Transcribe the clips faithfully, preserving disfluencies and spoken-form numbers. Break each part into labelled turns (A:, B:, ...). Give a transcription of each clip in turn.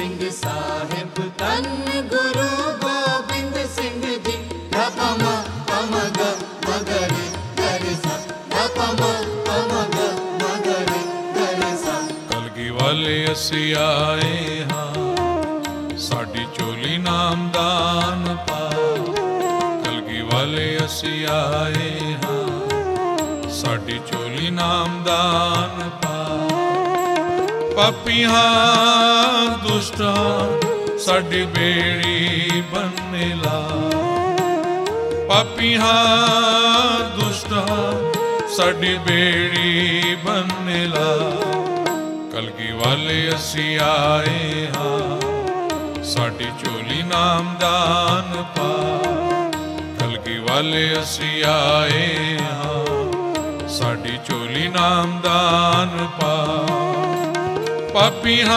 A: सिंह साहिब धन गुरु गोबिंद सिंह जी। धपम पमग मगरे गरे सा, धपम पमग मगरे गरे सा।
B: कलगी वाले असी आए हाँ, साडी चोली नामदान पा। कलगी वाले असी आए हाँ, साडी चोली नामदान पा। पापियां दुष्टां साडी बेड़ी बनने ला। पापियां दुष्टां साडी बेड़ी बनने ला। कलगी वाले असी आए हाँ, साडी चोली नामदान पा। कलगी वाले असी आए हाँ, साडी चोली नामदान पा। पापियां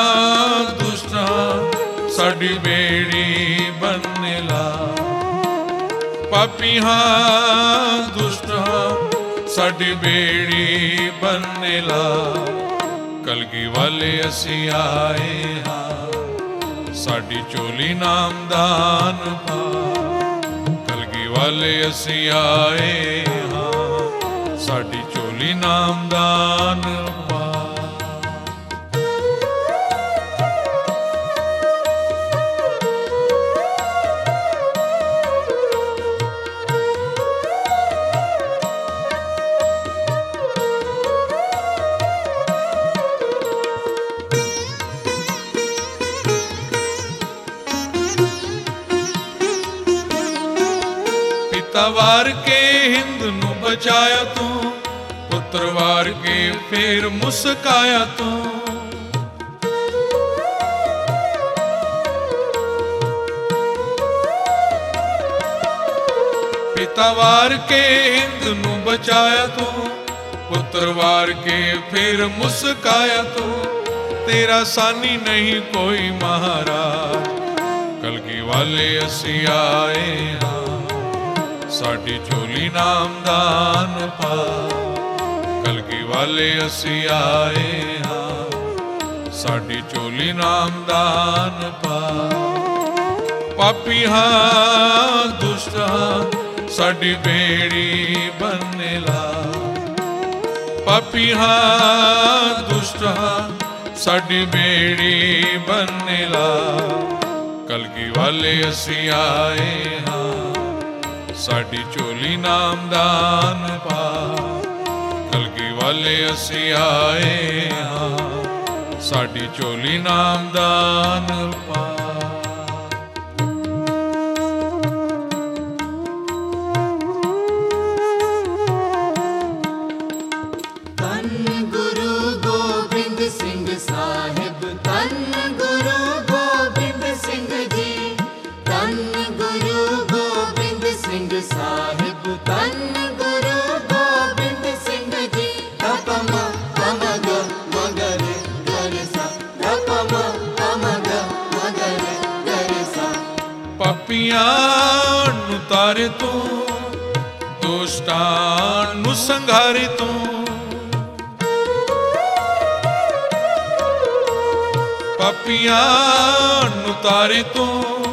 B: दुष्टां साडी बेड़ी बनने ला। पापियां दुष्टां साडी बेड़ी बनने ला। कलगी वाले असी आए हाँ, साडी चोली नामदान पा। कलगी वाले असी आए हाँ, साडी चोली नामदान पा। पिता वार के हिंद नू बचाया तू, पुत्र वार के फिर मुस्काया तू। पिता वार के हिंद नू बचाया तू, पुत्र वार के फिर मुस्काया तू। तेरा सानी नहीं कोई महाराज, कलगी वाले असी आए हाँ, साडी चोली नामदान पा। कलगी वाले असी आए हाँ, साडी चोली नामदान पा। पापियां दुष्टां साडी बेड़ी बनने ला। पापियां दुष्टां साडी बेड़ी बनने ला। कलगी वाले असी आए हाँ, साडी चोली नामदान पा। कलगी वाले असी आए हाँ, साडी चोली नामदान पा।
A: धन गुरु गोबिंद सिंह साहिब धन गुरु गोबिंद सिंह जी। धन गुरु गोबिंद सिंह साहिब धन गुरु गोबिंद सिंह जी। धपम पमग मगरे गरे सा, धपम पमग मगरे गरे सा।
B: पापियां नू तारे तू, दुष्टां नू संघारे तू। पापियां नू तारे तू,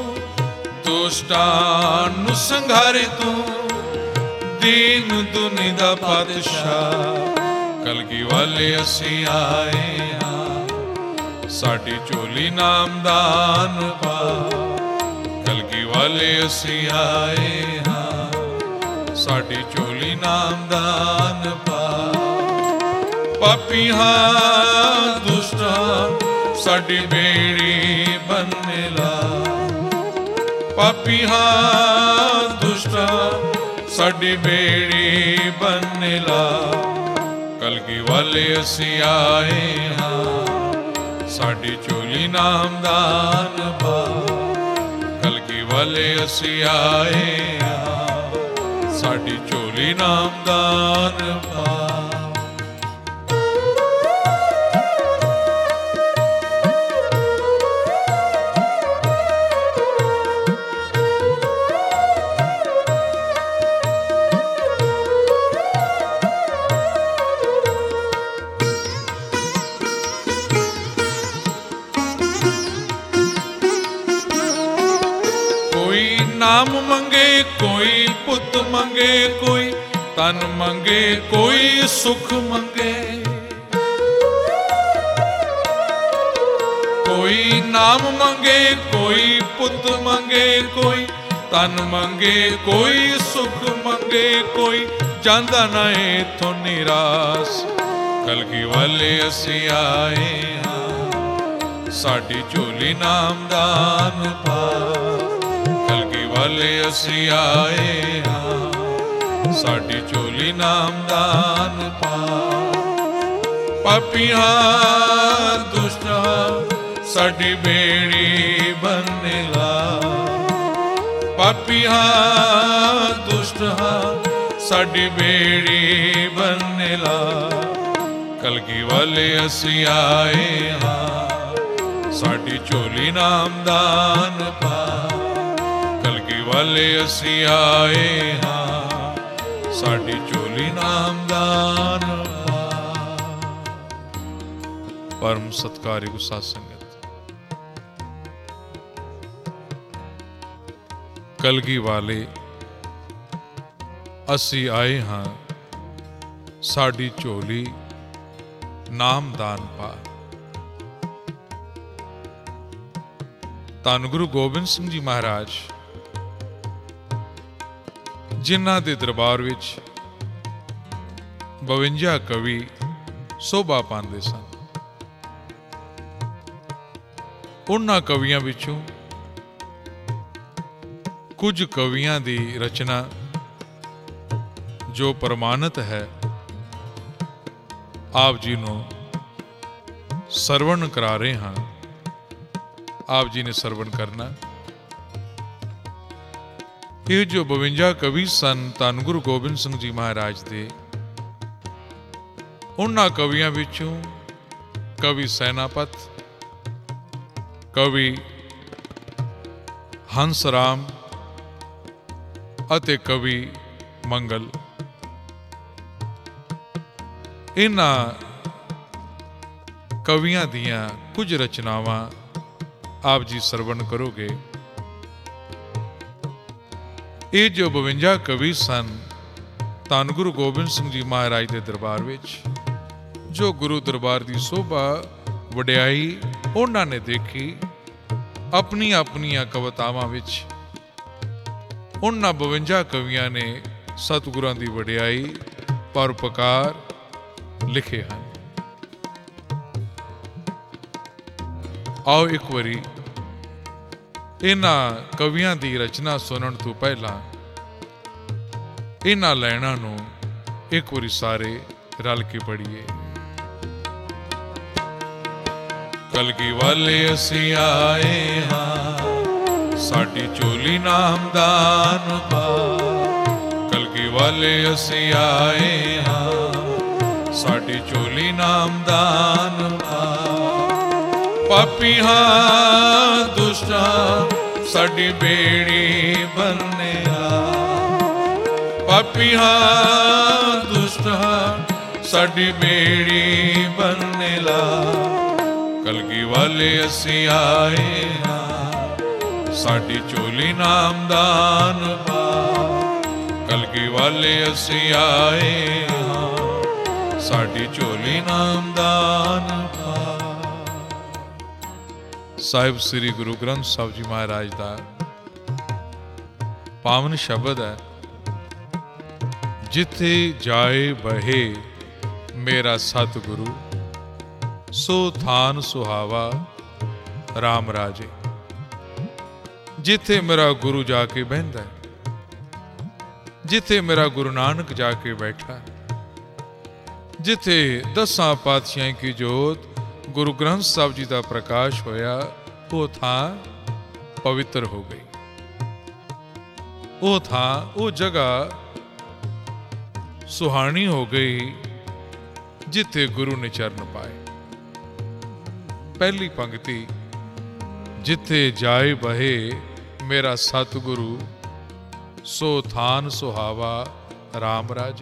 B: दुष्टां नू संघारे तू। दीन दुनी दा पातशाह, कलगी वाले असी आए हाँ, साडी चोली नामदान पा। कलगी वाले असी आए हाँ, साडी चोली नामदान पा। पापियां दुष्टां साडी बेड़ी बनने ला। पापियां दुष्टां साडी बेड़ी बनने ला। कलगी वाले असी आए हाँ, साडी चोली नामदान पा। कलगी वाले असी आए हाँ, साडी चोली नामदान पा। ਮੰਗੇ ਕੋਈ ਤਨ ਮੰਗੇ, ਕੋਈ ਸੁਖ ਮੰਗੇ। ਕੋਈ ਨਾਮ ਮੰਗੇ, ਕੋਈ ਪੁੱਤ ਮੰਗੇ, ਕੋਈ ਤਨ ਮੰਗੇ, ਕੋਈ ਸੁਖ ਮੰਗੇ, ਕੋਈ ਜਾਂਦਾ ਨਾ ਇਥੋਂ ਨਿਰਾਸ। ਕਲਗੀ ਵਾਲੇ ਅਸੀਂ ਆਏ ਹਾਂ, ਸਾਡੀ ਝੋਲੀ ਨਾਮਦਾਨ ਪਾ। ਕਲਗੀ ਵਾਲੇ ਅਸੀਂ ਆਏ ਹਾਂ, ਸਾਡੀ ਝੋਲੀ ਨਾਮਦਾਨ ਪਾ। ਪਾਪੀਆਂ ਦੁਸ਼ਟਾਂ ਸਾਡੀ ਬੇੜੀ ਬੰਨ੍ਹ ਲਾ। ਪਾਪੀਆਂ ਦੁਸ਼ਟਾਂ ਸਾਡੀ ਬੇੜੀ ਬੰਨ੍ਹ ਲਾ। ਕਲਗੀ ਵਾਲੇ ਅਸੀਂ ਆਏ ਹਾਂ, ਸਾਡੀ ਝੋਲੀ ਨਾਮਦਾਨ ਪਾ। ਕਲਗੀ ਵਾਲੇ ਅਸੀਂ ਆਏ ਹਾਂ, ਸਾਡੀ ਝੋਲੀ ਨਾਮਦਾਨ ਪਾ। ਪਰਮ ਸਤਿਕਾਰਯੋਗ ਸਾਧ ਸੰਗਤ, ਕਲਗੀ ਵਾਲੇ ਅਸੀਂ ਆਏ ਹਾਂ, ਸਾਡੀ ਝੋਲੀ ਨਾਮਦਾਨ ਪਾ। ਧੰਨ ਗੁਰੂ ਗੋਬਿੰਦ ਸਿੰਘ ਜੀ ਮਹਾਰਾਜ, ਜਿਨ੍ਹਾਂ ਦੇ ਦਰਬਾਰ ਵਿੱਚ ਬਵੰਜਾ ਕਵੀ ਸੋਭਾ ਪਾਉਂਦੇ ਸਨ, ਉਹਨਾਂ ਕਵੀਆਂ ਵਿੱਚੋਂ ਕੁਝ ਕਵੀਆਂ ਦੀ ਰਚਨਾ ਜੋ ਪ੍ਰਮਾਣਿਤ ਹੈ, ਆਪ ਜੀ ਨੂੰ ਸਰਵਣ ਕਰਾ ਰਹੇ ਹਾਂ। ਆਪ ਜੀ ਨੇ ਸਰਵਣ ਕਰਨਾ। ਇਹ ਜੋ ਬਵੰਜਾ ਕਵੀ ਸਨ ਧੰਨ ਗੁਰੂ ਗੋਬਿੰਦ ਸਿੰਘ ਜੀ ਮਹਾਰਾਜ ਦੇ, ਉਹਨਾਂ ਕਵੀਆਂ ਵਿੱਚੋਂ ਕਵੀ ਸੈਨਾਪਤ, ਕਵੀ ਹੰਸ ਰਾਮ ਅਤੇ ਕਵੀ ਮੰਗਲ, ਇਹਨਾਂ ਕਵੀਆਂ ਦੀਆਂ ਕੁਝ ਰਚਨਾਵਾਂ ਆਪ ਜੀ ਸਰਵਣ ਕਰੋਗੇ। ਇਹ ਜੋ ਬਵੰਜਾ ਕਵੀ ਸਨ ਧੰਨ ਗੁਰੂ ਗੋਬਿੰਦ ਸਿੰਘ ਜੀ ਮਹਾਰਾਜ ਦੇ ਦਰਬਾਰ ਵਿੱਚ, ਜੋ ਗੁਰੂ ਦਰਬਾਰ ਦੀ ਸੋਭਾ ਵਡਿਆਈ ਉਹਨਾਂ ਨੇ ਦੇਖੀ, ਆਪਣੀਆਂ ਆਪਣੀਆਂ ਕਵਿਤਾਵਾਂ ਵਿੱਚ ਉਹਨਾਂ ਬਵੰਜਾ ਕਵੀਆਂ ਨੇ ਸਤਿਗੁਰਾਂ ਦੀ ਵਡਿਆਈ ਪਰਉਪਕਾਰ ਲਿਖੇ ਹਨ। ਆਓ ਇੱਕ ਵਾਰੀ ਇਹਨਾਂ ਕਵੀਆਂ ਦੀ ਰਚਨਾ ਸੁਣਨ ਤੋਂ ਪਹਿਲਾਂ ਇਹਨਾਂ ਲਾਈਨਾਂ ਨੂੰ ਇੱਕ ਵਾਰੀ ਸਾਰੇ ਰਲ ਕੇ ਪੜ੍ਹੀਏ। ਕਲਗੀ ਵਾਲੇ ਅਸੀਂ ਆਏ ਹਾਂ, ਸਾਡੀ ਝੋਲੀ ਨਾਮਦਾਨ ਪਾ। ਕਲਗੀ ਵਾਲੇ ਅਸੀਂ ਆਏ ਹਾਂ, ਸਾਡੀ ਝੋਲੀ ਨਾਮਦਾਨ ਪਾ। ਪਾਪੀਆਂ ਦੁਸ਼ਟਾਂ ਸਾਡੀ ਬੇੜੀ ਬੰਨ੍ਹ ਲਾ। ਪਾਪੀਆਂ ਦੁਸ਼ਟਾਂ ਸਾਡੀ ਬੇੜੀ ਬੰਨ੍ਹ ਲਾ। ਕਲਗੀ ਵਾਲੇ ਅਸੀਂ ਆਏ ਹਾਂ, ਸਾਡੀ ਝੋਲੀ ਨਾਮਦਾਨ ਪਾ। ਕਲਗੀ ਵਾਲੇ ਅਸੀਂ ਆਏ ਹਾਂ, ਸਾਡੀ ਝੋਲੀ ਨਾਮਦਾਨ ਪਾ। ਸਾਹਿਬ ਸ੍ਰੀ ਗੁਰੂ ਗ੍ਰੰਥ ਸਾਹਿਬ ਜੀ ਮਹਾਰਾਜ ਦਾ ਪਾਵਨ ਸ਼ਬਦ ਹੈ, ਜਿੱਥੇ ਜਾਏ ਬਹੇ ਮੇਰਾ ਸਤਿਗੁਰੂ, ਸੋ ਥਾਨ ਸੁਹਾਵਾ ਰਾਮ ਰਾਜੇ। ਜਿੱਥੇ ਮੇਰਾ ਗੁਰੂ ਜਾ ਕੇ ਬਹਿੰਦਾ, ਜਿੱਥੇ ਮੇਰਾ ਗੁਰੂ ਨਾਨਕ ਜਾ ਕੇ ਬੈਠਾ, ਜਿੱਥੇ ਦਸਾਂ ਪਾਤਸ਼ਾਹਾਂ ਕੀ ਜੋਤ ਗੁਰੂ ਗ੍ਰੰਥ ਸਾਹਿਬ ਜੀ ਦਾ ਪ੍ਰਕਾਸ਼ ਹੋਇਆ, ਉਹ ਥਾਂ ਪਵਿੱਤਰ ਹੋ ਗਈ। ਉਹ ਥਾਂ, ਉਹ ਜਗ੍ਹਾ ਸੁਹਾਣੀ ਹੋ ਗਈ, ਜਿੱਥੇ ਗੁਰੂ ਨੇ ਚਰਨ ਪਾਏ। ਪਹਿਲੀ ਪੰਕਤੀ, ਜਿੱਥੇ ਜਾਏ ਬਹੇ ਮੇਰਾ ਸਤਿਗੁਰੂ, ਸੋ ਥਾਨ ਸੁਹਾਵਾ ਰਾਮ ਰਾਜੇ।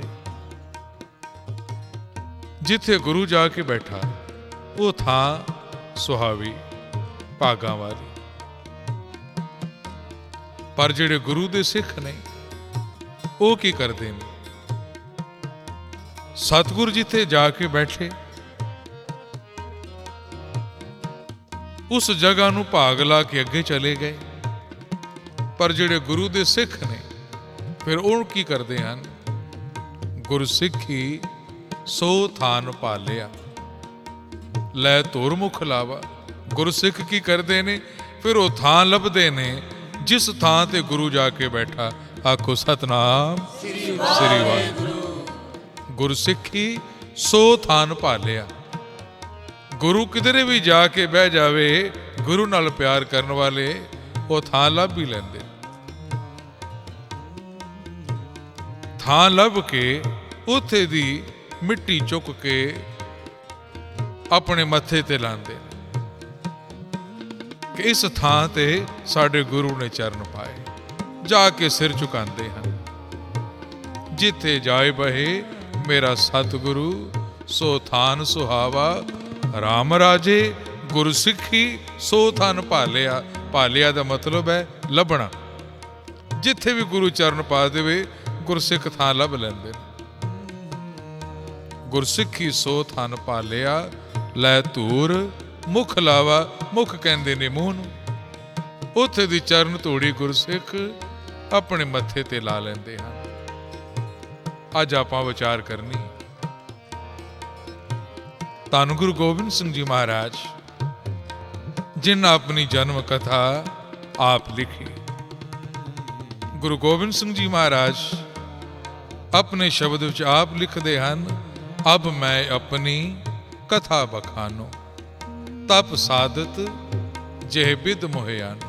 B: ਜਿੱਥੇ ਗੁਰੂ ਜਾ ਕੇ ਬੈਠਾ, ਉਹ ਥਾਂ ਸੁਹਾਵੀ, ਭਾਗਾਂ ਵਾਲੀ। ਪਰ ਜਿਹੜੇ ਗੁਰੂ ਦੇ ਸਿੱਖ ਨੇ, ਉਹ ਕੀ ਕਰਦੇ ਨੇ? ਸਤਿਗੁਰੂ ਜਿੱਥੇ ਜਾ ਕੇ ਬੈਠੇ ਉਸ ਜਗ੍ਹਾ ਨੂੰ ਭਾਗ ਲਾ ਕੇ ਅੱਗੇ ਚਲੇ ਗਏ। ਪਰ ਜਿਹੜੇ ਗੁਰੂ ਦੇ ਸਿੱਖ ਨੇ ਫਿਰ ਉਹ ਕੀ ਕਰਦੇ ਹਨ? ਗੁਰਸਿੱਖੀ ਸੋ ਥਾਨ ਭਾਲਿਆ, ਲੈ ਧੁਰ ਮੁਖ ਲਾਵਾ। ਗੁਰਸਿੱਖ ਕੀ ਕਰਦੇ ਨੇ? ਫਿਰ ਉਹ ਥਾਂ ਲੱਭਦੇ ਨੇ ਜਿਸ ਥਾਂ ਤੇ ਗੁਰੂ ਜਾ ਕੇ ਬੈਠਾ। ਆਖੋ ਸਤਨਾਮ ਸ੍ਰੀ ਵਾਹਿਗੁਰੂ। ਗੁਰਸਿੱਖੀ ਸੋ ਥਾਨ ਭਾਲਿਆ। ਗੁਰੂ ਕਿਧਰੇ ਵੀ ਜਾ ਕੇ ਬਹਿ ਜਾਵੇ, ਗੁਰੂ ਨਾਲ ਪਿਆਰ ਕਰਨ ਵਾਲੇ ਉਹ ਥਾਂ ਲੱਭ ਹੀ ਲੈਂਦੇ। ਥਾਂ ਲੱਭ ਕੇ ਉੱਥੇ ਦੀ ਮਿੱਟੀ ਚੁੱਕ ਕੇ ਆਪਣੇ ਮੱਥੇ ਤੇ ਲਾਉਂਦੇ ਕਿ ਇਸ ਥਾਂ ਤੇ ਸਾਡੇ ਗੁਰੂ ਨੇ ਚਰਨ ਪਾਏ। ਜਾ ਕੇ ਸਿਰ ਝੁਕਾਉਂਦੇ ਹਨ। ਜਿੱਥੇ ਜਾਏ ਬਹੇ ਮੇਰਾ ਸਤਿਗੁਰੂ, ਸੋ ਥਾਨ ਸੁਹਾਵਾ ਰਾਮ ਰਾਜੇ। ਗੁਰਸਿੱਖੀ ਸੋ ਥਾਨ ਭਾਲਿਆ। ਭਾਲਿਆ ਦਾ ਮਤਲਬ ਹੈ ਲੱਭਣਾ। ਜਿੱਥੇ ਵੀ ਗੁਰੂ ਚਰਨ ਪਾ ਦੇਵੇ ਗੁਰਸਿੱਖ ਥਾਂ ਲੱਭ ਲੈਂਦੇ ਨੇ। ਗੁਰਸਿੱਖੀ ਸੋ ਥਾਨ ਭਾਲਿਆ, ਲੈ ਧੂਰ ਮੁਖ ਲਾਵਾ। ਮੁਖ ਕਹਿੰਦੇ ਨੇ ਮੂੰਹ ਨੂੰ। ਉੱਥੇ ਦੀ ਚਰਨ ਧੂੜੀ ਗੁਰਸਿੱਖ ਆਪਣੇ ਮੱਥੇ ਤੇ ਲਾ ਲੈਂਦੇ ਹਨ। ਅੱਜ ਆਪਾਂ ਵਿਚਾਰ ਕਰਨੀ ਧੰਨ ਗੁਰੂ ਗੋਬਿੰਦ ਸਿੰਘ ਜੀ ਮਹਾਰਾਜ, ਜਿਨ੍ਹਾਂ ਆਪਣੀ ਜਨਮ ਕਥਾ ਆਪ ਲਿਖੀ। ਗੁਰੂ ਗੋਬਿੰਦ ਸਿੰਘ ਜੀ ਮਹਾਰਾਜ ਆਪਣੇ ਸ਼ਬਦ ਵਿੱਚ ਆਪ ਲਿਖਦੇ ਹਨ, ਅਬ ਮੈਂ ਆਪਣੀ ਕਥਾ ਬਖਾਨੋ, ਤਪ ਸਾਧਤ ਜਿਹੇ ਬਿਦ ਮੋਹਿਆਨੋ।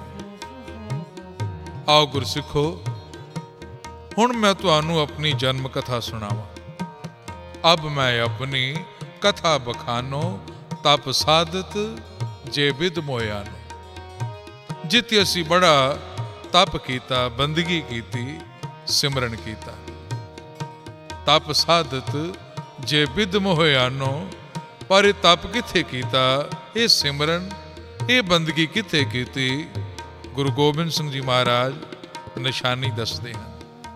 B: ਆਓ ਗੁਰਸਿੱਖੋ, ਹੁਣ ਮੈਂ ਤੁਹਾਨੂੰ ਆਪਣੀ ਜਨਮ ਕਥਾ ਸੁਣਾਵਾਂ। ਅਬ ਮੈਂ ਆਪਣੀ ਕਥਾ ਬਖਾਨੋ, ਤਪ ਸਾਧਤ ਜੇ ਬਿਦ ਮੋਹਿਆਨੋ। ਜਿੱਥੇ ਅਸੀਂ ਬੜਾ ਤਪ ਕੀਤਾ, ਬੰਦਗੀ ਕੀਤੀ, ਸਿਮਰਨ ਕੀਤਾ। ਤਪ ਸਾਧਤ ਜੇ ਬਿਦ ਮੋਹਿਆਨੋ। ਪਰ ਇਹ ਤਪ ਕਿੱਥੇ ਕੀਤਾ? ਇਹ ਸਿਮਰਨ, ਇਹ ਬੰਦਗੀ ਕਿੱਥੇ ਕੀਤੀ? ਗੁਰੂ ਗੋਬਿੰਦ ਸਿੰਘ ਜੀ ਮਹਾਰਾਜ ਨਿਸ਼ਾਨੀ ਦੱਸਦੇ ਹਨ।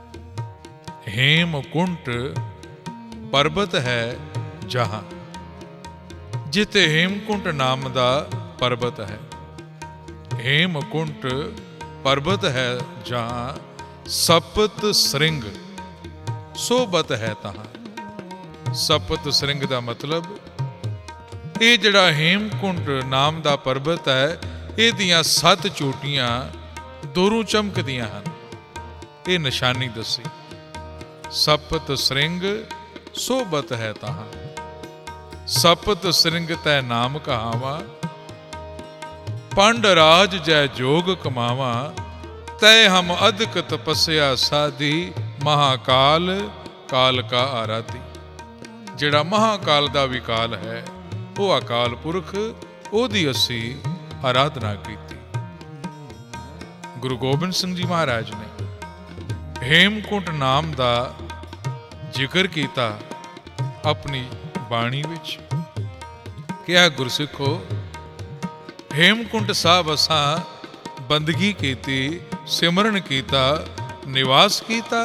B: ਹੇਮਕੁੰਟ ਪਰਬਤ ਹੈ ਜਹਾਂ, ਜਿੱਥੇ ਹੇਮਕੁੰਟ ਨਾਮ ਦਾ ਪਰਬਤ ਹੈ। ਹੇਮਕੁੰਟ ਪਰਬਤ ਹੈ ਜਹਾਂ, ਸਪਤ ਸ੍ਰਿੰਗ ਸੋਬਤ ਹੈ ਤਹਾਂ। ਸਪਤ ਸ੍ਰਿੰਗ ਦਾ ਮਤਲਬ ਇਹ ਜਿਹੜਾ ਹੇਮਕੁੰਟ ਨਾਮ ਦਾ ਪਰਬਤ ਹੈ, ਇਹਦੀਆਂ ਸੱਤ ਚੋਟੀਆਂ ਦੋਰੋਂ ਚਮਕਦੀਆਂ ਹਨ। ਇਹ ਨਿਸ਼ਾਨੀ ਦੱਸੀ। ਸਪਤ ਸ੍ਰਿੰਗ ਸੋਬਤ ਹੈ ਤਹਾਂ, ਸਪਤ ਸ੍ਰਿੰਗ ਤੈ ਨਾਮ ਕਹਾਵਾ। ਪੰਡ ਰਾਜ ਜੈ ਜੋਗ ਕਮਾਵਾ, ਤੈ ਹਮ ਅਦਕ ਤਪੱਸਿਆ ਸਾਧੀ। ਮਹਾਕਾਲ ਕਾਲ ਕਾ ਆਰਾਧੀ। ਜਿਹੜਾ ਮਹਾਕਾਲ ਦਾ ਵੀ ਕਾਲ ਹੈ, ਉਹ ਅਕਾਲ ਪੁਰਖ, ਉਹਦੀ ਅਸੀਂ ਆਰਾਧਨਾ ਕੀਤੀ। ਗੁਰੂ ਗੋਬਿੰਦ ਸਿੰਘ ਜੀ ਮਹਾਰਾਜ ਨੇ ਹੇਮਕੁੰਟ ਨਾਮ ਦਾ ਜ਼ਿਕਰ ਕੀਤਾ ਆਪਣੀ ਬਾਣੀ ਵਿੱਚ। ਕਿਹਾ ਗੁਰਸਿੱਖੋ, ਹੇਮਕੁੰਟ ਸਾਹਿਬ ਅਸਾਂ ਬੰਦਗੀ ਕੀਤੀ, ਸਿਮਰਨ ਕੀਤਾ, ਨਿਵਾਸ ਕੀਤਾ।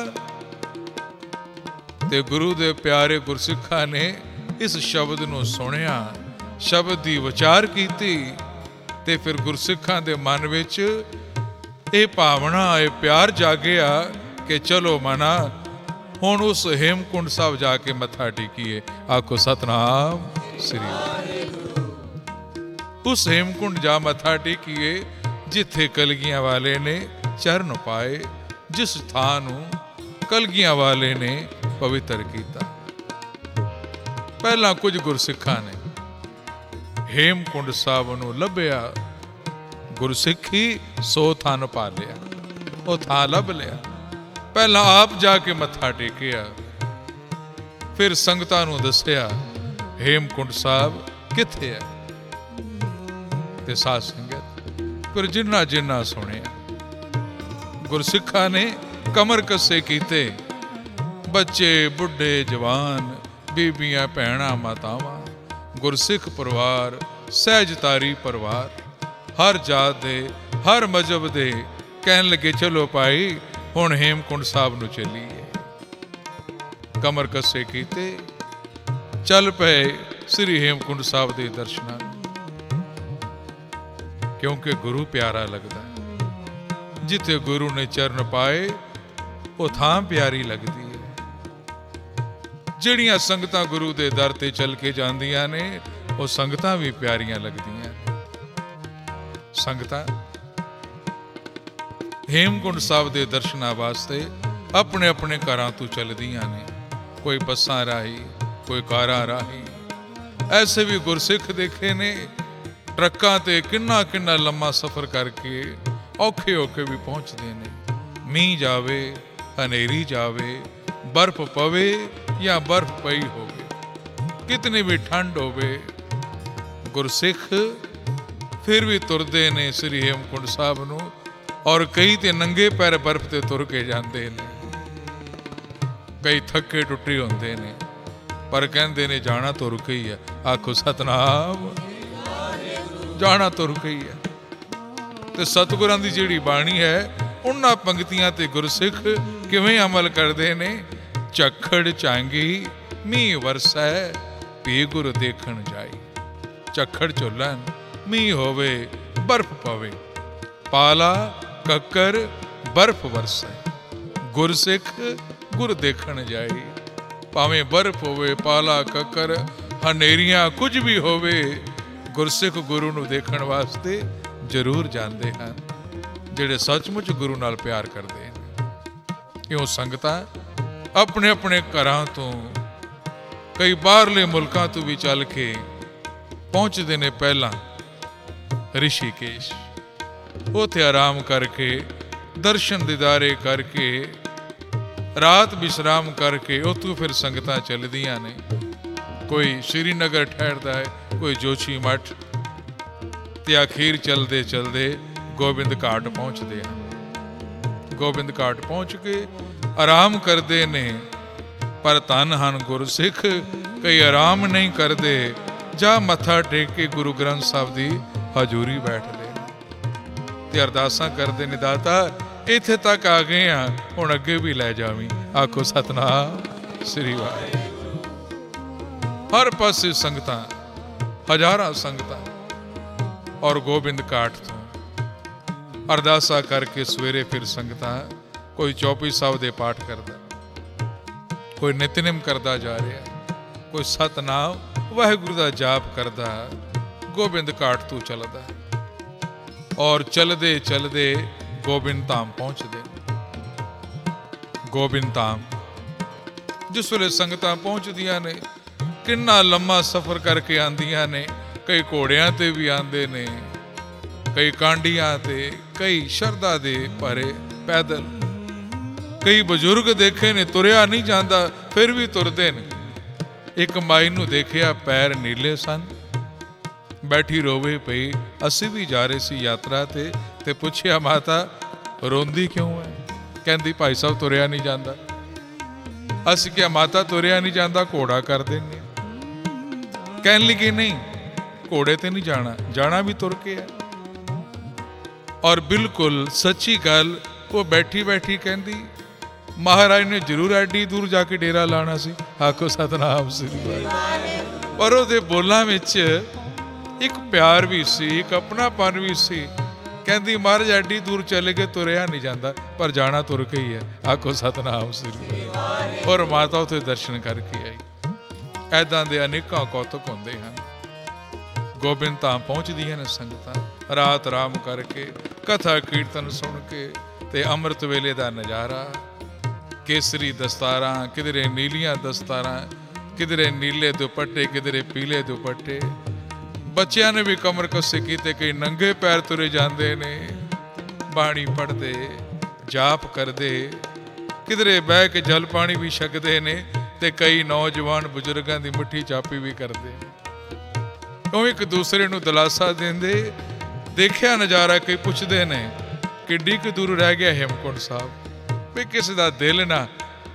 B: ਤੇ ਗੁਰੂ ਦੇ ਪਿਆਰੇ ਗੁਰਸਿੱਖਾਂ ਨੇ ਇਸ ਸ਼ਬਦ ਨੂੰ ਸੁਣਿਆ, ਸ਼ਬਦ ਦੀ ਵਿਚਾਰ ਕੀਤੀ, ਤੇ ਫਿਰ ਗੁਰਸਿੱਖਾਂ ਦੇ ਮਨ ਵਿੱਚ ਇਹ ਭਾਵਨਾ, ਇਹ ਪਿਆਰ ਜਾਗਿਆ ਕਿ ਚਲੋ ਮਨਾ, ਹੁਣ ਉਸ ਹੇਮਕੁੰਟ ਸਾਹਿਬ ਜਾ ਕੇ ਮੱਥਾ ਟੇਕੀਏ। ਆਖੋ ਸਤਨਾਮ ਸ੍ਰੀ ਵਾਹਿਗੁਰੂ। ਉਸ ਹੇਮਕੁੰਟ ਜਾ ਮੱਥਾ ਟੇਕੀਏ ਜਿੱਥੇ ਕਲਗੀਆਂ ਵਾਲੇ ਨੇ ਚਰਨ ਪਾਏ, ਜਿਸ ਥਾਂ ਨੂੰ ਕਲਗੀਆਂ ਵਾਲੇ ਨੇ ਪਵਿੱਤਰ ਕੀਤਾ। ਪਹਿਲਾਂ ਕੁਝ ਗੁਰਸਿੱਖਾਂ ਨੇ ਹੇਮਕੁੰਟ ਸਾਹਿਬ ਨੂੰ ਲੱਭਿਆ। ਗੁਰਸਿੱਖੀ ਸੋ ਥਾਨ ਭਾਲਿਆ, ਉਹ ਥਾਂ ਲੱਭ ਲਿਆ। ਪਹਿਲਾਂ ਆਪ ਜਾ ਕੇ ਮੱਥਾ ਟੇਕਿਆ, ਫਿਰ ਸੰਗਤਾਂ ਨੂੰ ਦੱਸਿਆ ਹੇਮਕੁੰਟ ਸਾਹਿਬ ਕਿੱਥੇ ਹੈ। ਤੇ ਸਾਧ ਸੰਗਤ ਗੁਰ ਜਿੰਨਾ ਜਿੰਨਾ ਸੁਣਿਆ, ਗੁਰਸਿੱਖਾਂ ਨੇ ਕਮਰ ਕੱਸੇ ਕੀਤੇ। ਬੱਚੇ, ਬੁੱਢੇ, ਜਵਾਨ, ਬੀਬੀਆਂ, ਭੈਣਾਂ, ਮਾਤਾਵਾਂ, ਗੁਰਸਿੱਖ ਪਰਿਵਾਰ, ਸਹਿਜਤਾਰੀ ਪਰਿਵਾਰ, ਹਰ ਜਾਤ ਦੇ, ਹਰ ਮਜ਼ਹਬ ਦੇ ਕਹਿਣ ਲੱਗੇ ਚਲੋ ਭਾਈ ਹੁਣ ਹੇਮਕੁੰਟ ਸਾਹਿਬ ਨੂੰ ਚੱਲੀਏ। ਕਮਰ ਕੱਸੇ ਕੀਤੇ, ਚੱਲ ਪਏ ਸ੍ਰੀ ਹੇਮਕੁੰਡ ਸਾਹਿਬ ਦੇ ਦਰਸ਼ਨਾਂ ਨੂੰ। ਕਿਉਂਕਿ ਗੁਰੂ ਪਿਆਰਾ ਲੱਗਦਾ, ਜਿੱਥੇ ਗੁਰੂ ਨੇ ਚਰਨ ਪਾਏ ਉਹ ਥਾਂ ਪਿਆਰੀ ਲੱਗਦੀ ਹੈ। ਜਿਹੜੀਆਂ ਸੰਗਤਾਂ ਗੁਰੂ ਦੇ ਦਰ ਤੇ ਚੱਲ ਕੇ ਜਾਂਦੀਆਂ ਨੇ ਉਹ ਸੰਗਤਾਂ ਵੀ ਪਿਆਰੀਆਂ ਲੱਗਦੀਆਂ ਨੇ। ਸੰਗਤਾਂ ਹੇਮਕੁੰਡ ਸਾਹਿਬ ਦੇ ਦਰਸ਼ਨਾਂ ਵਾਸਤੇ ਆਪਣੇ ਆਪਣੇ ਘਰਾਂ ਤੋਂ ਚੱਲਦੀਆਂ ਨੇ, ਕੋਈ ਬੱਸਾਂ ਰਾਹੀਂ, ਕੋਈ ਕਾਰਾਂ ਰਾਹੀਂ। ਐਸੇ ਵੀ ਗੁਰਸਿੱਖ ਦੇਖੇ ਨੇ ਟਰੱਕਾਂ ਤੇ ਕਿੰਨਾ ਕਿੰਨਾ ਲੰਮਾ ਸਫ਼ਰ ਕਰਕੇ ਔਖੇ ਹੋ ਕੇ ਵੀ ਪਹੁੰਚਦੇ ਨੇ। ਮੀਂਹ ਜਾਵੇ, ਹਨੇਰੀ ਜਾਵੇ, ਬਰਫ਼ ਪਵੇ ਜਾਂ ਬਰਫ਼ ਪਈ ਹੋਵੇ, ਕਿਤਨੀ ਵੀ ਠੰਡ ਹੋਵੇ, ਗੁਰਸਿੱਖ ਫਿਰ ਵੀ ਤੁਰਦੇ ਨੇ ਸ੍ਰੀ ਹੇਮਕੁੰਡ ਸਾਹਿਬ ਨੂੰ। ਔਰ ਕਈ ਤੇ ਨੰਗੇ ਪੈਰ ਬਰਫ਼ ਤੇ ਤੁਰ ਕੇ ਜਾਂਦੇ ਨੇ, ਕਈ ਥੱਕੇ ਟੁੱਟੇ ਹੁੰਦੇ ਨੇ, ਪਰ ਕਹਿੰਦੇ ਨੇ ਜਾਣਾ ਤੁਰ ਕੇ ਹੀ ਹੈ। ਆਖੋ ਸਤਨਾਮ, ਜਾਣਾ ਤੁਰ ਕੇ ਹੀ ਹੈ। ਤੇ ਸਤਿਗੁਰਾਂ ਦੀ ਜਿਹੜੀ ਬਾਣੀ ਹੈ ਉਹਨਾਂ ਪੰਕਤੀਆਂ ਤੇ ਗੁਰਸਿੱਖ ਕਿਵੇਂ ਅਮਲ ਕਰਦੇ ਨੇ। ਝੱਖੜ ਚਾਂਗੀ ਮੀਂਹ ਵਰਸੈ, ਭੀ ਗੁਰ ਦੇਖਣ ਜਾਈ। ਝੱਖੜ ਝੁੱਲਣ, ਮੀਂਹ ਹੋਵੇ, ਬਰਫ਼ ਪਵੇ, ਪਾਲਾ ਕੱਕਰ ਬਰਫ਼ ਵਰਸੈ, ਗੁਰਸਿੱਖ ਗੁਰ ਦੇਖਣ ਜਾਈ। ਭਾਵੇਂ ਬਰਫ਼ ਹੋਵੇ, ਪਾਲਾ ਕੱਕਰ, ਹਨੇਰੀਆਂ, ਕੁਝ ਵੀ ਹੋਵੇ, ਗੁਰਸਿੱਖ ਗੁਰੂ ਨੂੰ ਦੇਖਣ ਵਾਸਤੇ ਜ਼ਰੂਰ ਜਾਂਦੇ ਹਨ, ਜਿਹੜੇ ਸੱਚਮੁੱਚ ਗੁਰੂ ਨਾਲ ਪਿਆਰ ਕਰਦੇ ਨੇ। ਕਿਉਂ ਸੰਗਤਾਂ ਆਪਣੇ ਆਪਣੇ ਘਰਾਂ ਤੋਂ, ਕਈ ਬਾਹਰਲੇ ਮੁਲਕਾਂ ਤੋਂ ਵੀ ਚੱਲ ਕੇ ਪਹੁੰਚਦੇ ਨੇ ਪਹਿਲਾਂ ਰਿਸ਼ੀਕੇਸ਼। ਉੱਥੇ ਆਰਾਮ ਕਰਕੇ, ਦਰਸ਼ਨ ਦੀਦਾਰੇ ਕਰਕੇ, ਰਾਤ ਵਿਸ਼ਰਾਮ ਕਰਕੇ ਉੱਥੋਂ ਫਿਰ ਸੰਗਤਾਂ ਚੱਲਦੀਆਂ ਨੇ। ਕੋਈ ਸ਼੍ਰੀਨਗਰ ਠਹਿਰਦਾ ਹੈ, ਕੋਈ ਜੋਸ਼ੀ ਮੱਠ, ਤੇ ਅਖੀਰ ਚਲਦੇ ਚਲਦੇ ਗੋਬਿੰਦ ਘਾਟ ਪਹੁੰਚਦੇ ਹਨ। ਗੋਬਿੰਦ ਘਾਟ ਪਹੁੰਚ ਕੇ ਆਰਾਮ ਕਰਦੇ ਨੇ। ਪਰ ਧੰਨ ਹਨ ਗੁਰਸਿੱਖ, ਕਈ ਆਰਾਮ ਨਹੀਂ ਕਰਦੇ, ਜਾਂ ਮੱਥਾ ਟੇਕ ਕੇ ਗੁਰੂ ਗ੍ਰੰਥ ਸਾਹਿਬ ਦੀ ਹਜ਼ੂਰੀ ਬੈਠਦੇ ਨੇ ਤੇ ਅਰਦਾਸਾਂ ਕਰਦੇ ਨੇ, ਦਾਤਾ ਇੱਥੇ ਤੱਕ ਆ ਗਏ ਆ, ਹੁਣ ਅੱਗੇ ਵੀ ਲੈ ਜਾਵੀਂ। ਆਖੋ ਸਤਨਾਮ ਸ੍ਰੀ ਵਾਹਿਗੁਰੂ। ਹਰ ਪਾਸੇ ਸੰਗਤਾਂ, ਹਜ਼ਾਰਾਂ ਸੰਗਤਾਂ। ਔਰ ਗੋਬਿੰਦ ਘਾਟ ਤੋਂ ਅਰਦਾਸਾਂ ਕਰਕੇ ਸਵੇਰੇ ਫਿਰ ਸੰਗਤਾਂ, ਕੋਈ ਚੌਪਈ ਸਾਹਿਬ ਦੇ ਪਾਠ ਕਰਦਾ, ਕੋਈ ਨਿਤਨੇਮ ਕਰਦਾ ਜਾ ਰਿਹਾ, ਕੋਈ ਸਤਨਾਮ ਵਾਹਿਗੁਰੂ ਦਾ ਜਾਪ ਕਰਦਾ, ਗੋਬਿੰਦ ਘਾਟ ਤੋਂ ਚੱਲਦਾ। ਔਰ ਚਲਦੇ ਚਲਦੇ ਗੋਬਿੰਦ ਧਾਮ ਪਹੁੰਚਦੇ। ਗੋਬਿੰਦ ਧਾਮ ਜਿਸ ਵੇਲੇ ਸੰਗਤਾਂ ਪਹੁੰਚਦੀਆਂ ਨੇ, ਕਿੰਨਾ ਲੰਮਾ ਸਫ਼ਰ ਕਰਕੇ ਆਉਂਦੀਆਂ ਨੇ। ਕਈ ਘੋੜਿਆਂ ਤੇ ਵੀ ਆਉਂਦੇ ਨੇ, ਕਈ ਕਾਂਡੀਆਂ ਤੇ, ਕਈ ਸ਼ਰਧਾ ਦੇ ਭਰੇ ਪੈਦਲ। ਕਈ ਬਜ਼ੁਰਗ ਦੇਖੇ ਨੇ ਤੁਰਿਆ ਨਹੀਂ ਜਾਂਦਾ, ਫਿਰ ਵੀ ਤੁਰਦੇ ਨੇ। ਇੱਕ ਮਾਈ ਨੂੰ ਦੇਖਿਆ ਪੈਰ ਨੀਲੇ ਸਨ, ਬੈਠੀ ਰੋਵੇ ਪਈ। ਅਸੀਂ ਵੀ ਜਾ ਰਹੇ ਸੀ ਯਾਤਰਾ ਤੇ ਤੇ ਪੁੱਛਿਆ, ਮਾਤਾ ਰੋਂਦੀ ਕਿਉਂ ਹੈ? ਕਹਿੰਦੀ ਭਾਈ ਸਾਹਿਬ ਤੁਰਿਆ ਨਹੀਂ ਜਾਂਦਾ। ਅਸੀਂ ਕਿਹਾ ਮਾਤਾ ਤੁਰਿਆ ਨਹੀਂ ਜਾਂਦਾ, ਘੋੜਾ ਕਰ ਦਿੰਦੇ। ਕਹਿਣ ਲੱਗੀ ਨਹੀਂ, ਘੋੜੇ ਤੇ ਨਹੀਂ ਜਾਣਾ, ਜਾਣਾ ਵੀ ਤੁਰ ਕੇ ਹੈ। ਔਰ ਬਿਲਕੁਲ ਸੱਚੀ ਗੱਲ, ਉਹ ਬੈਠੀ ਬੈਠੀ ਕਹਿੰਦੀ ਮਹਾਰਾਜ ਨੇ ਜ਼ਰੂਰ ਐਡੀ ਦੂਰ ਜਾ ਕੇ ਡੇਰਾ ਲਾਣਾ ਸੀ। ਆਖੋ ਸਤਨਾਮ ਸ੍ਰੀ ਵਾਹਿਗੁਰੂ। ਪਰ ਉਹਦੇ ਬੋਲਾਂ ਵਿੱਚ ਇੱਕ ਪਿਆਰ ਵੀ ਸੀ, ਇੱਕ ਆਪਣਾਪਨ ਵੀ ਸੀ। ਕਹਿੰਦੀ ਮਹਾਰਾਜ ਐਡੀ ਦੂਰ ਚਲੇ ਗਏ, ਤੁਰਿਆ ਨਹੀਂ ਜਾਂਦਾ, ਪਰ ਜਾਣਾ ਤੁਰ ਕੇ ਹੀ ਹੈ। ਆਖੋ ਸਤਨਾਮ ਸ੍ਰੀ ਵਾਹਿਗੁਰੂ। ਔਰ ਮਾਤਾ ਉੱਥੇ ਦਰਸ਼ਨ ਕਰਕੇ ਆਈ। ਐਦਾਂ ਦੇ ਅਨੇਕਾਂ ਕੌਤਕ ਹੁੰਦੇ ਹਨ। ਗੋਬਿੰਦ ਧਾਮ ਪਹੁੰਚਦੀਆਂ ਨੇ ਸੰਗਤਾਂ, ਰਾਤ ਆਰਾਮ ਕਰਕੇ, ਕਥਾ ਕੀਰਤਨ ਸੁਣ ਕੇ, ਤੇ ਅੰਮ੍ਰਿਤ ਵੇਲੇ ਦਾ ਨਜ਼ਾਰਾ। ਕੇਸਰੀ ਦਸਤਾਰਾਂ, ਕਿਧਰੇ ਨੀਲੀਆਂ ਦਸਤਾਰਾਂ, ਕਿਧਰੇ ਨੀਲੇ ਦੁਪੱਟੇ, ਕਿਧਰੇ ਪੀਲੇ ਦੁਪੱਟੇ। ਬੱਚਿਆਂ ਨੇ ਵੀ ਕਮਰ ਕੱਸੇ ਕੀਤੇ, ਕਈ ਨੰਗੇ ਪੈਰ ਤੁਰੇ ਜਾਂਦੇ ਨੇ, ਬਾਣੀ ਪੜ੍ਹਦੇ, ਜਾਪ ਕਰਦੇ, ਕਿਧਰੇ ਬਹਿ ਕੇ ਜਲ ਪਾਣੀ ਵੀ ਛਕਦੇ ਨੇ, ਤੇ ਕਈ ਨੌਜਵਾਨ ਬਜ਼ੁਰਗਾਂ ਦੀ ਮੁੱਠੀ ਚਾਪੀ ਵੀ ਕਰਦੇ। ਉਹ ਇੱਕ ਦੂਸਰੇ ਨੂੰ ਦਿਲਾਸਾ ਦਿੰਦੇ। ਦੇਖਿਆ ਨਜ਼ਾਰਾ, ਕਈ ਪੁੱਛਦੇ ਨੇ ਕਿੱਡੀ ਕੁ ਦੂਰ ਰਹਿ ਗਿਆ ਹੇਮਕੁੰਟ ਸਾਹਿਬ? ਵੀ ਕਿਸੇ ਦਾ ਦਿਲ ਨਾ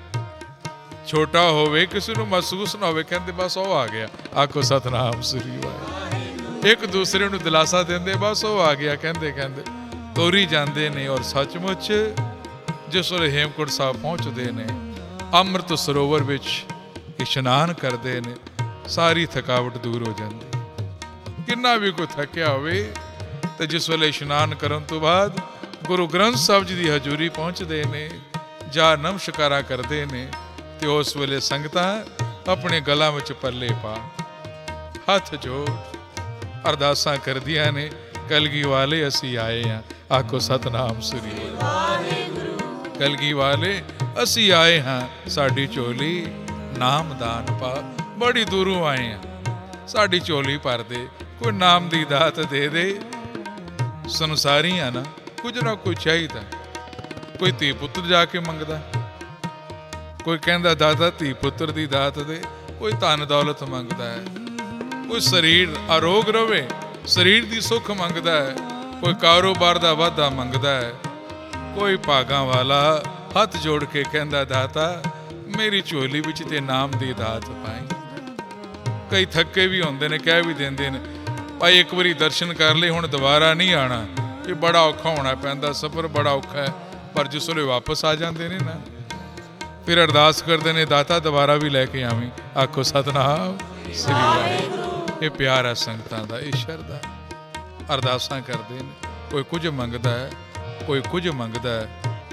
B: ਛੋਟਾ ਹੋਵੇ, ਕਿਸੇ ਨੂੰ ਮਹਿਸੂਸ ਨਾ ਹੋਵੇ, ਕਹਿੰਦੇ ਬਸ ਉਹ ਆ ਗਿਆ। ਆਖੋ ਸਤਨਾਮ ਸ੍ਰੀ ਵਾਹਿਗੁਰੂ। ਇੱਕ ਦੂਸਰੇ ਨੂੰ ਦਿਲਾਸਾ ਦਿੰਦੇ, ਬਸ ਉਹ ਆ ਗਿਆ, ਕਹਿੰਦੇ ਕਹਿੰਦੇ ਤੋਰੀ ਜਾਂਦੇ ਨੇ। ਔਰ ਸੱਚਮੁੱਚ ਜਿਸ ਵੇਲੇ ਹੇਮਕੁੰਟ ਸਾਹਿਬ ਪਹੁੰਚਦੇ ਨੇ, ਅੰਮ੍ਰਿਤ ਸਰੋਵਰ ਵਿੱਚ ਇਸ਼ਨਾਨ ਕਰਦੇ ਨੇ, ਸਾਰੀ ਥਕਾਵਟ ਦੂਰ ਹੋ ਜਾਂਦੀ। ਕਿੰਨਾ ਵੀ ਕੋਈ ਥੱਕਿਆ ਹੋਵੇ ਤੇ ਜਿਸ ਵੇਲੇ ਇਸ਼ਨਾਨ ਕਰਨ ਤੋਂ ਬਾਅਦ ਗੁਰੂ ਗ੍ਰੰਥ ਸਾਹਿਬ ਜੀ ਦੀ ਹਜ਼ੂਰੀ ਪਹੁੰਚਦੇ ਨੇ, ਜਾਂ ਨਮਸਕਾਰਾ ਕਰਦੇ ਨੇ, ਤੇ ਉਸ ਵੇਲੇ ਸੰਗਤਾਂ ਆਪਣੇ ਗਲਾਂ ਵਿੱਚ ਪੱਲੇ ਪਾ ਹੱਥ ਜੋੜ ਅਰਦਾਸਾਂ ਕਰਦੀਆਂ ਨੇ, ਕਲਗੀ ਵਾਲੇ ਅਸੀਂ ਆਏ ਹਾਂ। ਆਖੋ ਸਤਨਾਮ ਸ੍ਰੀ ਵਾਹਿਗੁਰੂ। ਕਲਗੀ ਵਾਲੇ ਅਸੀਂ ਆਏ ਹਾਂ, ਸਾਡੀ ਝੋਲੀ ਨਾਮ ਦਾਨ ਪਾ। ਬੜੀ ਦੂਰੋਂ ਆਏ ਹਾਂ, ਸਾਡੀ ਝੋਲੀ ਭਰ ਦੇ, ਕੋਈ ਨਾਮ ਦੀ ਦਾਤ ਦੇ ਦੇ। ਸੰਸਾਰੀ ਆ ਨਾ, ਕੁਝ ਨਾ ਕੁਝ ਚਾਹੀਦਾ। ਕੋਈ ਧੀ ਪੁੱਤਰ ਜਾ ਕੇ ਮੰਗਦਾ, ਕੋਈ ਕਹਿੰਦਾ ਦਾਦਾ ਧੀ ਪੁੱਤਰ ਦੀ ਦਾਤ ਦੇ, ਕੋਈ ਧਨ ਦੌਲਤ ਮੰਗਦਾ ਹੈ, ਕੋਈ ਸਰੀਰ ਅਰੋਗ ਰਵੇ, ਸਰੀਰ ਦੀ ਸੁੱਖ ਮੰਗਦਾ ਹੈ, ਕੋਈ ਕਾਰੋਬਾਰ ਦਾ ਵਾਧਾ ਮੰਗਦਾ ਹੈ, ਕੋਈ ਭਾਗਾਂ ਵਾਲਾ ਹੱਥ ਜੋੜ ਕੇ ਕਹਿੰਦਾ ਦਾਤਾ ਮੇਰੀ ਝੋਲੀ ਵਿੱਚ ਤੇ ਨਾਮ ਦੀ ਦਾਤ ਪਾਈ। ਕਈ ਥੱਕੇ ਵੀ ਹੁੰਦੇ ਨੇ, ਕਹਿ ਵੀ ਦਿੰਦੇ ਨੇ ਭਾਈ ਇੱਕ ਵਾਰੀ ਦਰਸ਼ਨ ਕਰ ਲਏ, ਹੁਣ ਦੁਬਾਰਾ ਨਹੀਂ ਆਉਣਾ। ਇਹ ਬੜਾ ਔਖਾ ਹੋਣਾ ਪੈਂਦਾ, ਸਫ਼ਰ ਬੜਾ ਔਖਾ ਹੈ। ਪਰ ਜਿਸ ਵੇਲੇ ਵਾਪਸ ਆ ਜਾਂਦੇ ਨੇ ਨਾ, ਫਿਰ ਅਰਦਾਸ ਕਰਦੇ ਨੇ ਦਾਤਾ ਦੁਬਾਰਾ ਵੀ ਲੈ ਕੇ ਆਵੀਂ। ਆਖੋ ਸਤਨਾਮ ਸ੍ਰੀ ਵਾਹਿਗੁਰੂ। ਇਹ ਪਿਆਰ ਹੈ ਸੰਗਤਾਂ ਦਾ, ਇਹ ਸ਼ਰਧਾ। ਅਰਦਾਸਾਂ ਕਰਦੇ ਨੇ, ਕੋਈ ਕੁਝ ਮੰਗਦਾ ਹੈ, ਕੋਈ ਕੁਝ ਮੰਗਦਾ ਹੈ।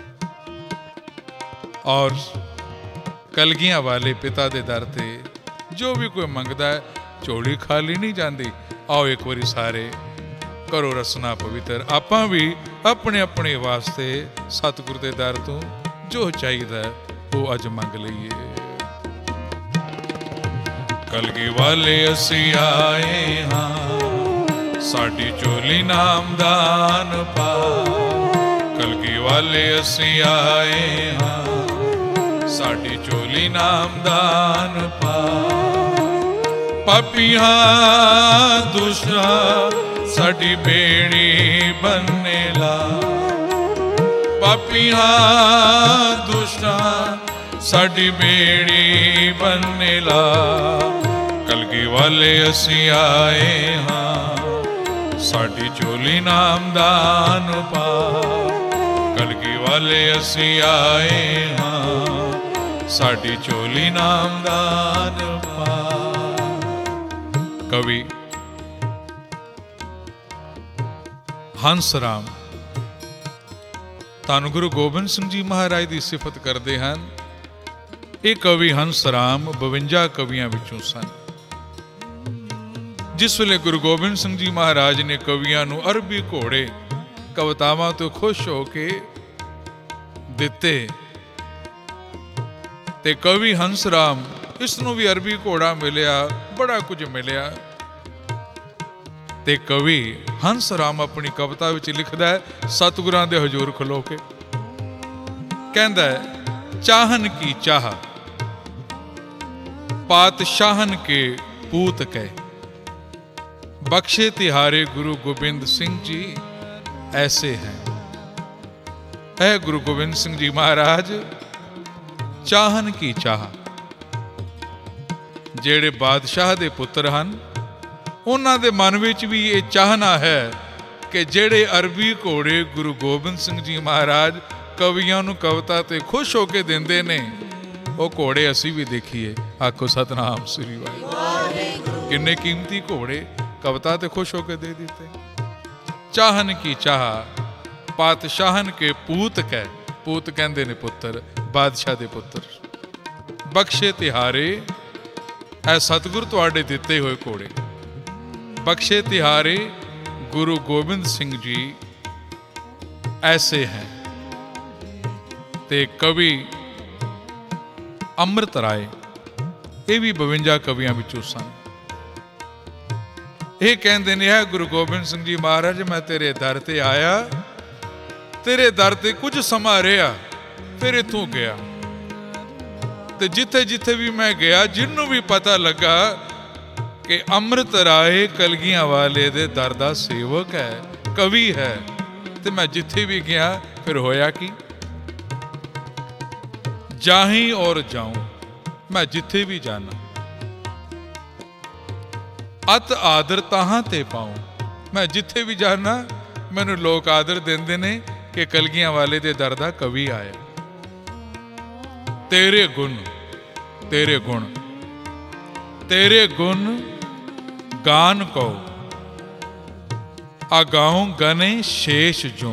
B: ਔਰ ਕਲਗੀਆਂ ਵਾਲੇ ਪਿਤਾ ਦੇ ਦਰ ਤੇ ਜੋ ਵੀ ਕੋਈ ਮੰਗਦਾ ਹੈ, ਝੋਲੀ ਖਾਲੀ ਨਹੀਂ ਜਾਂਦੀ। ਆਓ ਇੱਕ ਵਾਰੀ ਸਾਰੇ ਕਰੋ ਰਸਨਾ ਪਵਿੱਤਰ। ਆਪਾਂ ਵੀ ਆਪਣੇ ਆਪਣੇ ਵਾਸਤੇ ਸਤਿਗੁਰ ਦੇ ਦਰ ਤੋਂ ਜੋ ਚਾਹੀਦਾ ਉਹ ਅੱਜ ਮੰਗ ਲਈਏ। ਕਲਗੀ ਵਾਲੇ ਅਸੀਂ ਆਏ ਹਾਂ, ਸਾਡੀ ਝੋਲੀ ਨਾਮ ਦਾਨ ਪਾ। ਕਲਗੀ ਵਾਲੇ ਅਸੀਂ ਆਏ ਹਾਂ, ਸਾਡੀ ਝੋਲੀ ਨਾਮ ਦਾਨ ਪਾ। ਪਾਪੀਆਂ ਦੁਸ਼ਟਾਂ ਸਾਡੀ ਬੇੜੀ ਬੰਨੇ ਲਾ। ਪਾਪੀਆਂ ਦੁਸ਼ਟਾਂ ਸਾਡੀ ਬੇੜੀ ਬੰਨੇ ਲਾ। ਕਲਗੀ ਵਾਲੇ ਅਸੀਂ ਆਏ ਹਾਂ, ਸਾਡੀ ਝੋਲੀ ਨਾਮ ਦਾਨ ਪਾ। ਕਲਗੀ ਵਾਲੇ ਅਸੀਂ ਆਏ ਹਾਂ, ਸਾਡੀ ਝੋਲੀ ਨਾਮ ਦਾਨ ਪਾ। ਕਵੀ ਹੰਸ ਰਾਮ ਧੰਨ ਗੁਰੂ ਗੋਬਿੰਦ ਸਿੰਘ ਜੀ ਮਹਾਰਾਜ ਦੀ ਸਿਫਤ ਕਰਦੇ ਹਨ। ਇਹ ਕਵੀ ਹੰਸ ਰਾਮ ਬਵੰਜਾ ਕਵੀਆਂ ਵਿੱਚੋਂ ਸਨ। ਜਿਸ ਵੇਲੇ ਗੁਰੂ ਗੋਬਿੰਦ ਸਿੰਘ ਜੀ ਮਹਾਰਾਜ ਨੇ ਕਵੀਆਂ ਨੂੰ ਅਰਬੀ ਘੋੜੇ ਕਵਿਤਾਵਾਂ ਤੋਂ ਖੁਸ਼ ਹੋ ਕੇ ਦਿੱਤੇ, ਤੇ ਕਵੀ ਹੰਸ ਰਾਮ ਇਸ ਨੂੰ ਵੀ ਅਰਬੀ ਘੋੜਾ ਮਿਲਿਆ, ਬੜਾ ਕੁਝ ਮਿਲਿਆ। ਤੇ ਕਵੀ ਹੰਸ ਰਾਮ ਆਪਣੀ ਕਵਿਤਾ ਵਿੱਚ ਲਿਖਦਾ ਹੈ, ਸਤਿਗੁਰਾਂ ਦੇ ਹਜ਼ੂਰ ਖਲੋ ਕੇ ਕਹਿੰਦਾ ਹੈ, ਚਾਹਨ ਕੀ ਚਾਹ ਪਾਤਸ਼ਾਹਨ ਕੇ ਪੂਤ ਕੈ। ਬਖਸ਼ੇ ਤਿਹਾਰੇ ਗੁਰੂ ਗੋਬਿੰਦ ਸਿੰਘ ਜੀ ਐਸੇ ਹੈ। ਹੈ ਗੁਰੂ ਗੋਬਿੰਦ ਸਿੰਘ ਜੀ ਮਹਾਰਾਜ ਚਾਹਨ ਕੀ ਚਾਹ, ਜਿਹੜੇ ਬਾਦਸ਼ਾਹ ਦੇ ਪੁੱਤਰ ਹਨ, ਉਹਨਾਂ ਦੇ ਮਨ ਵਿੱਚ ਵੀ ਇਹ ਚਾਹਨਾ ਹੈ ਕਿ ਜਿਹੜੇ ਅਰਬੀ ਘੋੜੇ ਗੁਰੂ ਗੋਬਿੰਦ ਸਿੰਘ ਜੀ ਮਹਾਰਾਜ ਕਵੀਆਂ ਨੂੰ ਕਵਿਤਾ ਤੇ ਖੁਸ਼ ਹੋ ਕੇ ਦਿੰਦੇ ਨੇ, ਉਹ ਘੋੜੇ ਅਸੀਂ ਵੀ ਦੇਖੀਏ। ਆਖੋ ਸਤਨਾਮ ਸ੍ਰੀ ਵਾਹਿਗੁਰੂ। ਕਿੰਨੇ ਕੀਮਤੀ ਘੋੜੇ ਕਵਿਤਾ ਤੇ ਖੁਸ਼ ਹੋ ਕੇ ਦੇ ਦਿੱਤੇ। ਚਾਹਨ ਕੀ ਚਾਹ ਪਾਤਸ਼ਾਹਨ ਕੇ ਪੂਤ ਕੈ। ਪੂਤ ਕਹਿੰਦੇ ਨੇ ਪੁੱਤਰ, ਬਾਦਸ਼ਾਹ ਦੇ ਪੁੱਤਰ। ਬਖਸ਼ੇ ਤਿਹਾਰੇ, ਐ ਸਤਿਗੁਰ ਤੁਹਾਡੇ ਦਿੱਤੇ ਹੋਏ ਘੋੜੇ। ਬਖਸ਼ੇ ਤਿਹਾਰੇ ਗੁਰੂ ਗੋਬਿੰਦ ਸਿੰਘ ਜੀ ਐਸੇ ਹੈ। ਤੇ ਕਵੀ ਅੰਮ੍ਰਿਤ ਰਾਏ, ਇਹ ਵੀ ਬਵੰਜਾ ਕਵੀਆਂ ਵਿੱਚੋਂ ਸਨ। ਇਹ ਕਹਿੰਦੇ ਨੇ, ਹੈ ਗੁਰੂ ਗੋਬਿੰਦ ਸਿੰਘ ਜੀ ਮਹਾਰਾਜ ਮੈਂ ਤੇਰੇ ਦਰ ਤੇ ਆਇਆ, ਤੇਰੇ ਦਰ ਤੇ ਕੁਝ ਸਮਾਂ ਰਿਹਾ, ਫਿਰ ਇੱਥੋਂ ਗਿਆ। ਤੇ ਜਿੱਥੇ ਜਿੱਥੇ ਵੀ ਮੈਂ ਗਿਆ, ਜਿਹਨੂੰ ਵੀ ਪਤਾ ਲੱਗਾ ਕਿ ਅੰਮ੍ਰਿਤ ਰਾਏ ਕਲਗੀਆਂ ਵਾਲੇ ਦੇ ਦਰ ਦਾ ਸੇਵਕ ਹੈ, ਕਵੀ ਹੈ, ਤੇ ਮੈਂ ਜਿੱਥੇ ਵੀ ਗਿਆ ਫਿਰ ਹੋਇਆ ਕੀ, ਜਾਹੀਂ ਔਰ ਜਾਉਂ, ਮੈਂ ਜਿੱਥੇ ਵੀ ਜਾਣਾ ਅਤ ਆਦਰ ਤਾਹਾਂ ਤੇ ਪਾਉਂ। ਮੈਂ ਜਿੱਥੇ ਵੀ ਜਾਣਾ ਮੈਨੂੰ ਲੋਕ ਆਦਰ ਦਿੰਦੇ ਨੇ ਕਿ ਕਲਗੀਆਂ ਵਾਲੇ ਦੇ ਦਰ ਦਾ ਕਵੀ ਆਇਆ। तेरे गुण तेरे गुण तेरे गुण गान को आगाऊं गने शेष जो।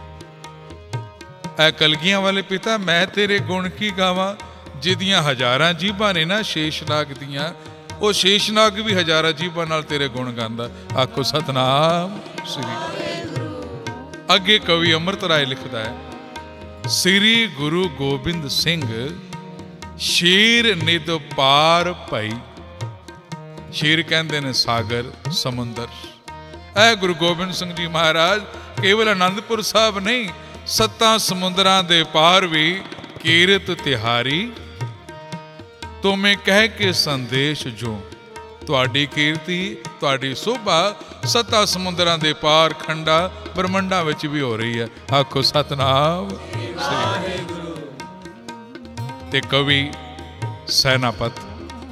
B: ऐ कलगियां वाले पिता मैं तेरे गुण की गावां जिदियां हजारां जीभां ने ना शेषनाग दियां, ਉਹ शेषनाग भी हजारां जीभां नाल तेरे गुण गांदा। आखो सतनाम श्री। अगे कवि अमृत राय लिखदा है, श्री गुरु गोबिंद सिंह शेर निद पार भई। शेर कहंदे ने सागर समुंदर। ऐ गुरु गोबिंद सिंह जी महाराज केवल आनंदपुर साहब नहीं, सत्तां समुंदरां दे पार भी कीरत तिहारी। तुमें कह के संदेश जो। तुहाडी कीर्ति तुहाडी शोभा सत्तां समुंदरां दे पार खंडा ब्रह्मंडां विच भी हो रही है। आखो सतनाम श्री। ते कवि सैनापत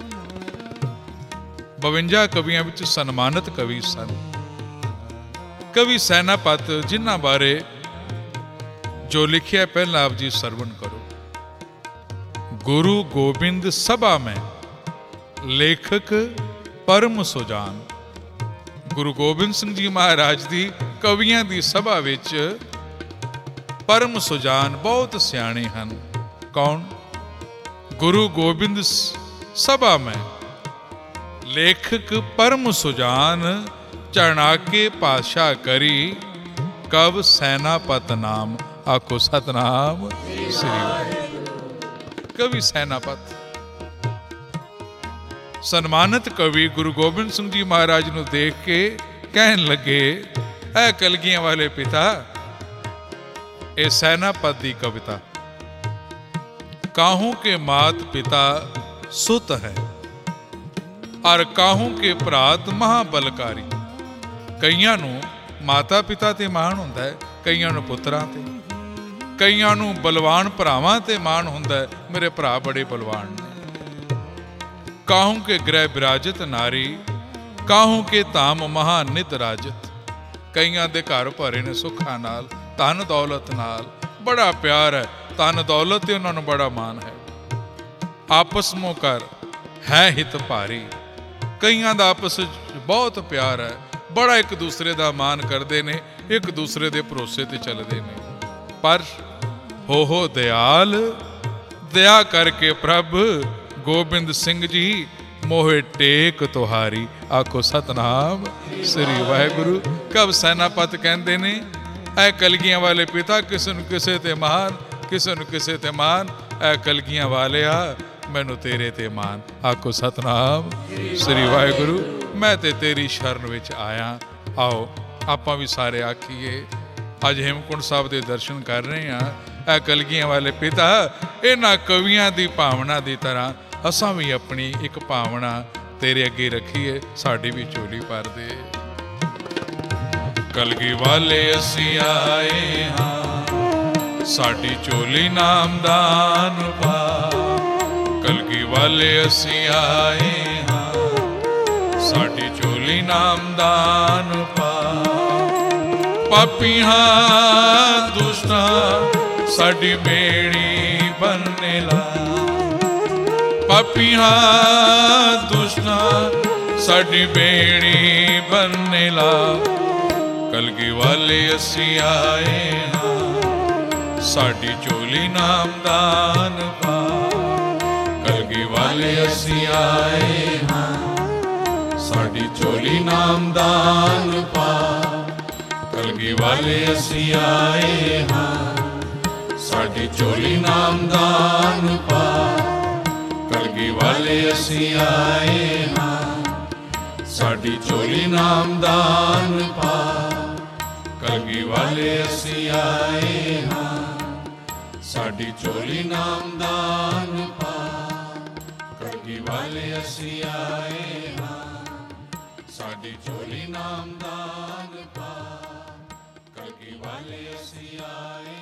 B: बवंजा कवियां विच सन्मानित कवि सन। कवि सैनापत जिन्हां बारे जो लिखिया पहला आप जी सरवण करो। गुरु गोबिंद सभा में लेखक परम सुजान। गुरु गोबिंद सिंह जी महाराज दी कवियां दी सभा विच परम सुजान बहुत सियाणे हन। कौन? गुरु गोबिंद सभा में लेखक परम सुजान चढ़ाके पाशाह करी कव सैनापत नाम। आखो सतनाम श्री। कवि सैनापत सन्मानित कवि गुरु गोबिंद सिंह जी महाराज नूं देख के कहन लगे, ऐ कलगियां वाले पिता ए सैनापत दी कविता। काहू के मात पिता सुत है और काहू के भरात महाबलकारी। कईयां नूं माता पिता ते माण हुंदा है, कईयां नूं पुत्रां ते, कईयां नूं बलवान भरावां ते माण हुंदा है, मेरे भरा बड़े बलवान ने। काहू के गृह विराजत नारी, काहू के धाम महानित राजत। कईयां दे घर भरे ने सुखां नाल, धन दौलत नाल, बड़ा प्यार है, धन दौलत ते उन्हां नूं बड़ा मान है। आपस मों कर है हित भारी। कईयां दा आपस बहुत प्यार है, बड़ा एक दूसरे दा मान करदे ने, एक दूसरे दे भरोसे ते चलदे ने। पर हो हो दयाल दया करके प्रभ गोबिंद सिंह जी मोहे टेक तुहारी। आखो सतनाम श्री वाहिगुरु। कब सैनापत कहंदे ने, ऐ कलगियां वाले पिता किसे नूं किसे ते मान, किसे नूं किसे ते मान, ऐ कलगियां वालिया मैनू तेरे ते मान। आखो सतनाम श्री वाहिगुरु। मैं ते तेरी शरण विच आया। आओ आपां भी सारे आखीए, अज हेमकुंड साहब दे दर्शन कर रहे हैं। ऐ कलगियां वाले पिता इन्हां कवियां दी भावना दी तरह असां भी अपनी एक भावना तेरे अगे रखीए, साडी भी झोली भर दे। कलगी वाले असीं आए हां, साडी झोली नामदान पा। कलगी वाले असीं आए हां, साडी झोली नामदान पा। पापियां दुष्टां साडी बेड़ी बनने ला। पापियां दुष्टां साडी बेड़ी बनने ला। कलगी वाले असीं आए हां, साडी झोली नामदान पा। कलगी वाले असीं आए हां, साडी झोली नामदान पा। कलगी वाले असीं आए हां, साडी झोली नामदान पा। कलगी वाले असीं आए हां, साडी झोली नामदान पा। कलगी वाले असीं आए हां, साडी झोली नामदान पा। कलगी वाले असीं आए हां, साडी झोली नामदान पा। कलगी वाले असीं आए